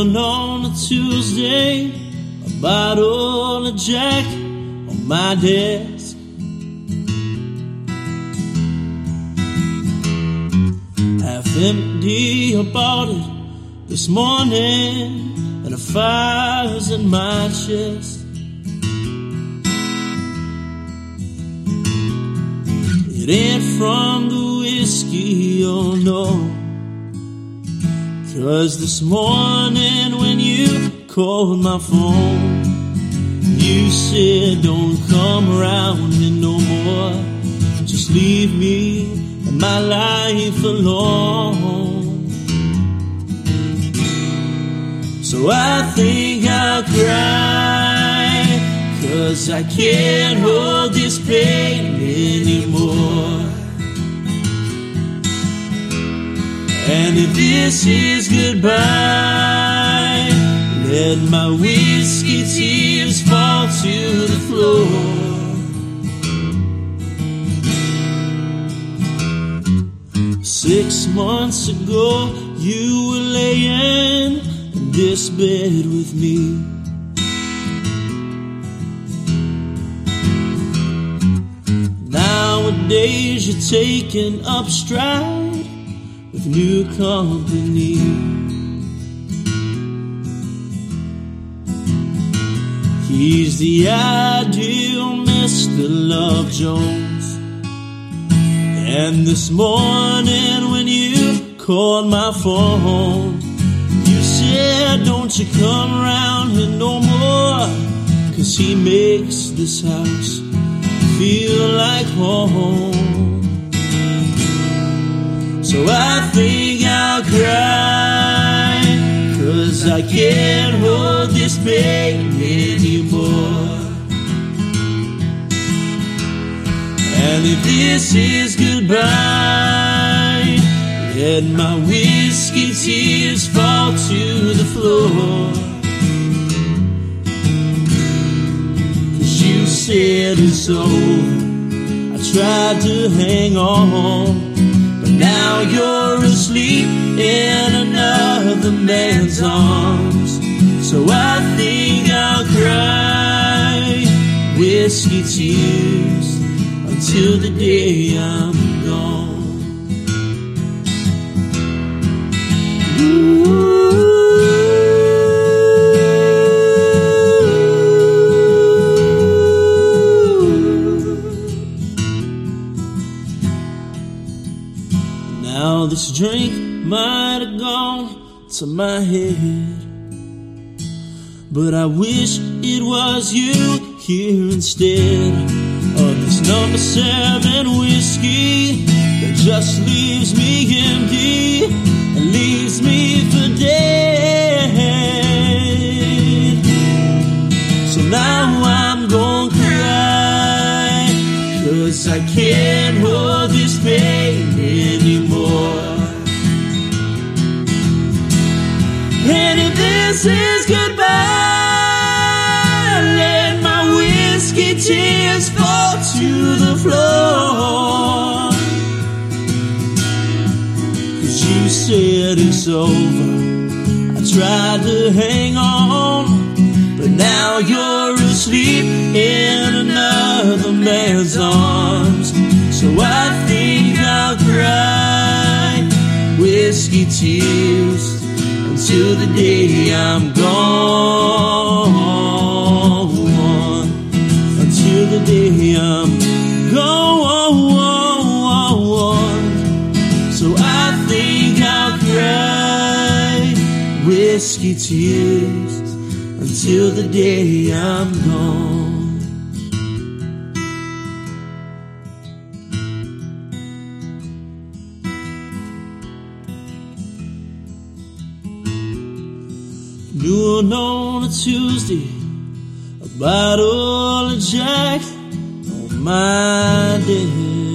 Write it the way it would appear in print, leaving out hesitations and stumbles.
Noon on a Tuesday, a bottle of Jack on my desk. Half empty, I bought it this morning, and a fire's in my chest. It ain't from the whiskey, oh no, 'cause this morning when you called my phone, you said don't come around here no more, just leave me and my life alone. So I think I'll cry, 'cause I can't hold this pain anymore. And if this is goodbye, let my whiskey tears fall to the floor. 6 months ago, you were laying in this bed with me. Nowadays, you're taking up stride with new company. He's the ideal Mr. Love Jones. And this morning when you called my phone, you said don't you come around here no more, 'cause he makes this house feel like home. So I think I'll cry, 'cause I can't hold this pain anymore. And if this is goodbye, let my whiskey tears fall to the floor. 'Cause you said it's over, I tried to hang on, but now you're asleep in another man's arms. So I think I'll cry whiskey tears until the day I'm gone. Ooh. Now this drink might have gone to my head, but I wish it was you here instead of this number 7 whiskey that just leaves me empty and leaves me for dead. So now I'm gonna cry, 'cause I can't hold this pain anymore. And if this is goodbye, let my whiskey tears fall to the floor. 'Cause you said it's over, I tried to hang on, but now you're asleep in another man's arms. So I think I'll cry whiskey tears until the day I'm gone, until the day I'm gone. So I think I'll cry whiskey tears until the day I'm gone. Noon on a Tuesday, a bottle of Jack on my desk.